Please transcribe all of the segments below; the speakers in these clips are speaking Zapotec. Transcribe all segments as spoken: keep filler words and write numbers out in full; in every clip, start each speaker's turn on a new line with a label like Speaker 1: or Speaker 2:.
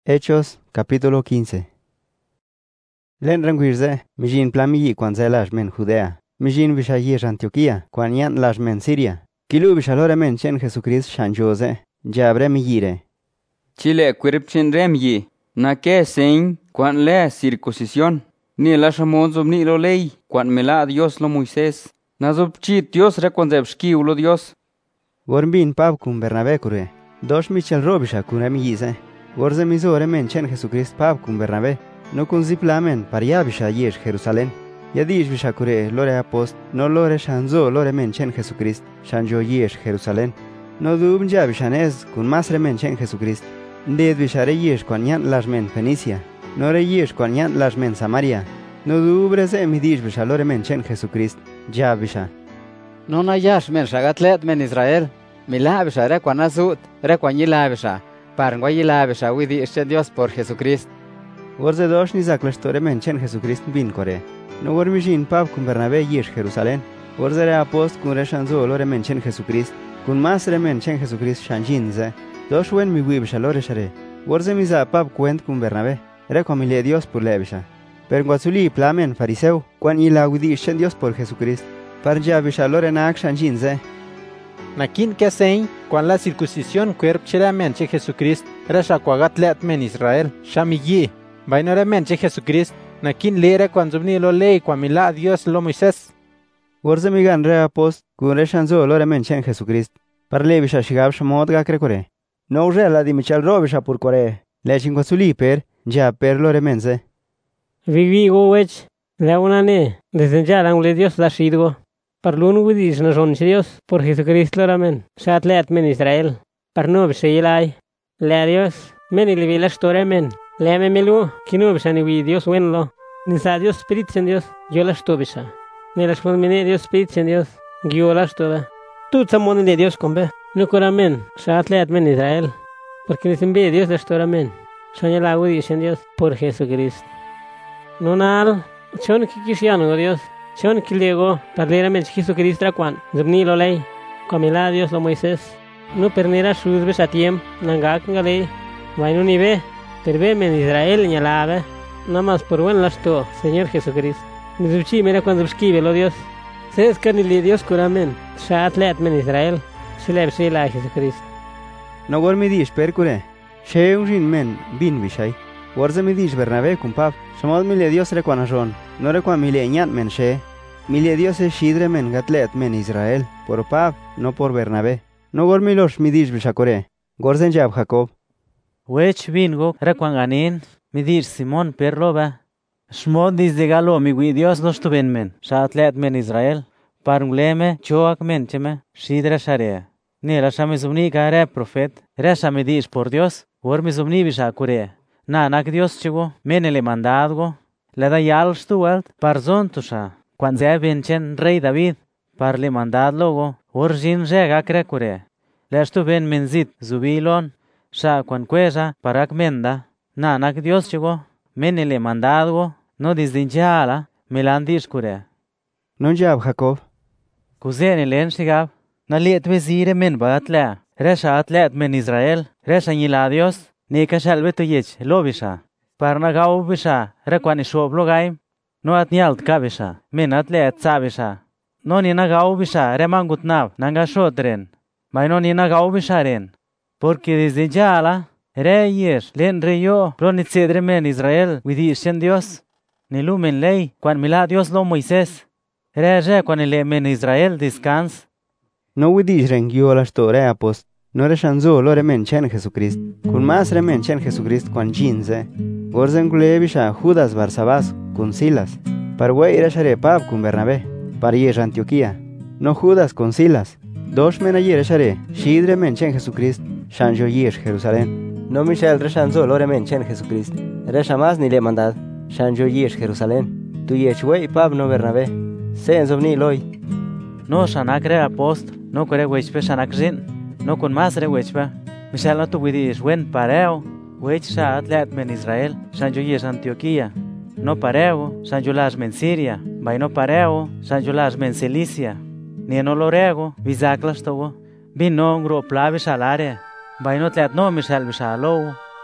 Speaker 1: Hechos, capítulo quince. Len ranguirze, mijin plami kwanze men Judea, mijin bisha yesh Antioquía, kwan yan lash men Siria. Kilu bisha lore men chen Jesucrist shan Jose, jabre miyire.
Speaker 2: Chile quiripchin remyi, na ke sein, kwan le circuncisión, ni la shamon zob ni lo ley, kwan mela Dios lo Moisés, na zob chi Dios reconzebski ulo Dios.
Speaker 1: Wormbin pab kun Bernabé kure, dos michel robisha kun emiyize. Gorze mizore men chen Jesucrist pab kun Bernabé, no kun ziplamen par ya bisha yesh Jerusalén. Yadish bisha kure lore apost, no lore shanzo lore men chen Jesucrist, shanjo yesh Jerusalén. No dub ja bishanez kun masre men chen Jesucrist. Nded bishare yesh kwan yan las men Fenicia, no re yesh kwan yan las men Samaria. No dubreze midish bisha lore men chen Jesucrist, ja bisha.
Speaker 3: No na yash men shagatlet men Israel, mila bisha re kwan azut, re kwan yila bisha. Parangwayila besha widi este Dios por Jesucrist.
Speaker 1: Gorze dos ni zaklestore men chen Jesucrist bin kore. No gormishin pab kun Bernabé yesh Jerusalén. Gorze re apost kun re shanzo lore men chen Jesucrist. Kun mas re men chen Jesucrist shanshinze. Dos wen mi wibsha lore share. Gorze mi za pab kwent kun Bernabé. Re komile Dios por lebsha. Per guazuli plamen fariseu. Kwan ila widi este Dios por Jesucrist. Parja bisha lore na ak shanshinze.
Speaker 4: Nakin kesein, cuan la circuncisión cuerp chera menche Jesucrist, resha cuagatlet men Israel, shamiyi, vainore menche Jesucrist, nakin lere cuan zubni lo ley, cuan mila Dios lo Moisés.
Speaker 1: Gorze migan re apost, kun re shanzo lore menchen Jesucrist, parle bisha shigab shamot ga krekore. No ure la di michal ro bisha pur kore, le chinguazuli per, ja per lore menze.
Speaker 5: Vivi go wech, le unane, desde ya langle Dios la shidgo. Parlun widis na son Dios por Jesucristo loramen, shatlet men Israel. Parnub sheyilai, le Dios, men ilvi la store men, le me melu, kinub shani wi Dios wenlo, ni sa Dios spirit en Dios, yo la stobisha. Ni la shpomine Dios spirit en Dios, yo la stoba. Tu tamon de Dios combe, no coramen, shatlet men Israel, porque ni simbe Dios la store men, shanyala widis en Dios por Jesucristo. No nal, chon kikishiano Dios. Sean kilego, parlera men Jesucristo kwan, zubni lo ley, comila Dios lo Moisés, no pernera sus besatiem, nangak ngale, vainu ni ve, perbe men Israel nyalabe, namas por buen lasto, Señor Jesucristo. Ni zubchi mera cuando esquive lo Dios, se escanile Dios curamen, shatlet men Israel, sileb sila Jesucristo.
Speaker 1: No gor mi dish percure, she un men bin bishai. Gorze mi dish Bernabé kun pap, shamod mi le Dios re kwanashon, no re kwan mi le nyant men she. Mi le Dios e shidre men gatlet men Israel, por pap, no por Bernabé. No gor mi losh mi dish bishakore, gorzen jab Jacob.
Speaker 6: Wech bingo re kwan ganin, mi dish Simon perloba. Shmod dis de galo mi wi Dios los tuben men, shatlet men Israel, parungleme choak men cheme, shidre share. Ne la shamizumni ka re profet, re shamidish por Dios, gor mi zumni bishakure. Na nak Dios chigo, menele mandadgo, le da yal stuelt, par zontusha, cuan se benchen rey David, par le mandad logo, orjin rega crecure. Le stu ben menzit zubilon, sha cuan cueja parak menda, na nak Dios chigo, menele mandadgo, no disdinchala, melandish cure.
Speaker 1: Non jab Jacob.
Speaker 6: Kuzene len shigab, na liet vezire men batle, resha atlet men Israel, resha nila Dios, Nika shalbe to yech lobisha. Parna gau bisha rekwani shoblo gaim. No at nyalt kabisha. Men atle at sabisha. No ni na gau bisha remangut nav nanga shodren. Mai no ni na gau bisha ren. Porque desde ya re yesh len reyo pronitsedre men Israel widishen Dios. Ni lumen ley kwan mila Dios lo Moisés. Re re kwan le men Israel descans.
Speaker 1: No widish ren yo la store apost. No re shanzo lore men chen Jesucrist. Kun mas re men chen Jesucrist kwan jinze. Gorzen kule bisha Judas Barsabas kun Silas. Par wey re share pab kun Bernabé. Par yesh Antioquía. No Judas kun Silas. Dos men ayer share. Shidre men chen Jesucrist. Shanjo yesh Jerusalén. No Michel re shanzo lore men chen Jesucrist. Re shamas ni le mandad. Shanjo yesh Jerusalén. Tu yesh wey pab no Bernabé. Se enzovni loy.
Speaker 6: No shanak re apost. No kore wechpe shanak jin. No con más re wechpa. Michal no tu widish wen pareo. Wech sha atlet men Israel. Shanjo yesh Antioquía. No pareo. Shanjo las men Siria. Bai no pareo. Shanjo las men Cilicia. Ni no lorego. Vizaklas togo. Bin no ngro plavish al área. Bai no tlet no Michal bishalo.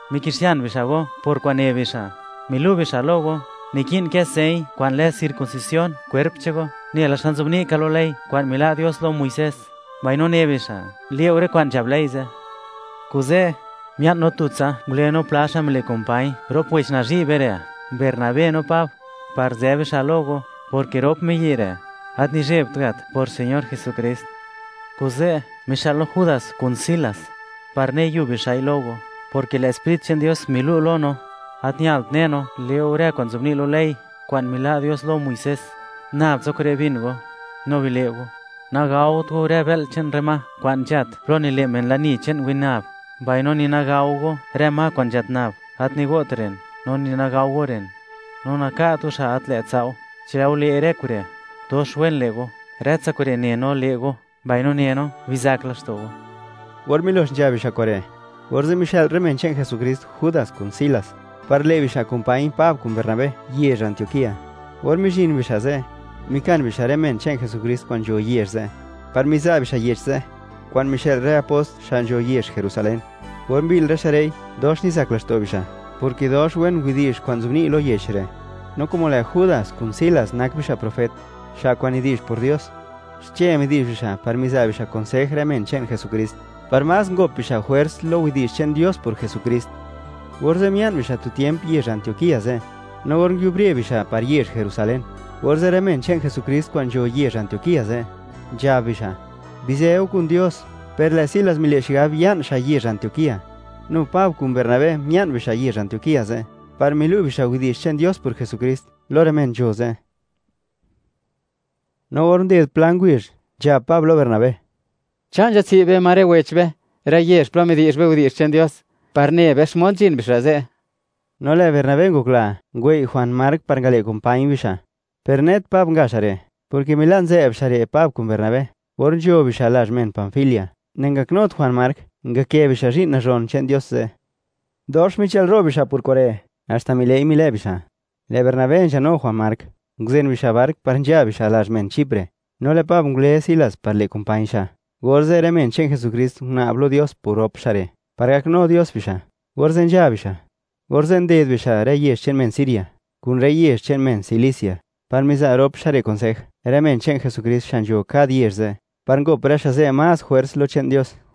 Speaker 6: mi cristian bishago por cuane bisha, mi lu bisha logo, ni quien que sei, cuan le circuncisión, cuerpchego, ni a la shanzubni calolei, cuan mila Dios lo Moisés, vaino ne bisha, lieure cuan jableize. Cuze, miat no tutsa, gleno plasha me le compai, ro pues na berea, Bernabé no pap, par zebisha logo, porque rop me yere, at ni jebtgat por Señor Jesucristo. Cuze, me shalo Judas con Silas, par ne yubisha logo, porque el Espíritu en Dios mi lu lono, at ni alt neno, leure con zubni lo ley, cuan mila Dios lo Moisés, nab zokre bingo, no vilego, na gaut go rebel chen rema, cuan jat, roni lemen la ni chen winab, vaino ni na gaugo, rema cuan jat nab, at ni gotren, no ni na gaugoren, no na ka tu sha at le tsao, chau le erekure, to shwen lego, retsa kure neno lego, vaino neno, vizaklas togo.
Speaker 1: Warmilos javisha kore, warze Michel remenchen Jesucristo Judas con Silas, par levisha compain Pab con Bernabé, yej Antioquía. Warmishin vishaze, mikan visha remenchen Jesucristo con jo yejze, par miza visha yejze, quan Michel re apost shan jo yej Jerusalén. Warmbil resharei, dos ni zaklas visha, porque dos wen widish quan zubni lo yejre, no como la Judas con Silas nak visha profet, sha quan idish por Dios. Che mi dish visha, par miza visha consej remenchen Jesucristo. Par más gopisha juers lo widichen Dios por Jesucristo. Warze mian visha tu tiemp yej Antioquía ze. No worn yubrie visha par yej Jerusalén. Warze remenchen Jesucristo cuan yo yej Antioquía ze. Ya visha. Biseo con Dios. Per la Silas mileshigab yan sha yej Antioquía. No Pab con Bernabé mian visha yej Antioquía ze. Par milu visha widichen Dios por Jesucristo. Lo remen yo ze. No worn de plan wish. Ya Pablo Bernabé.
Speaker 3: Chanja si be mare wechbe, rayesh promedish be udish chen Dios, parne be shmonchin bishaze.
Speaker 1: No le Bernabé gukla, güey Juan Mark pargale compañ bisha. Pernet pap gashare, porque Milan ze share pap con Bernabé. Worjo bishalash men Panfilia. Nengaknot Juan Mark, ngake bishajin na ron chen Dios ze. Dos Michel robisha por Core, hasta milei mile bisha. Le Bernabé ya no Juan Mark, gzen bishabark parnja bishalash men Chipre. No le pap ngle Silas parle compañsha. Gorze remenchen Jesucristo na hablo Dios por opshare. Para que no Dios bisha. Gorzen ya bisha. Gorzen ded bisha reyes chen men Siria. Kun reyes chen men Cilicia. Par misa opshare consej. Remenchen Jesucristo shanjo kad yezze. Par go prasha ze más juers lo chen Dios.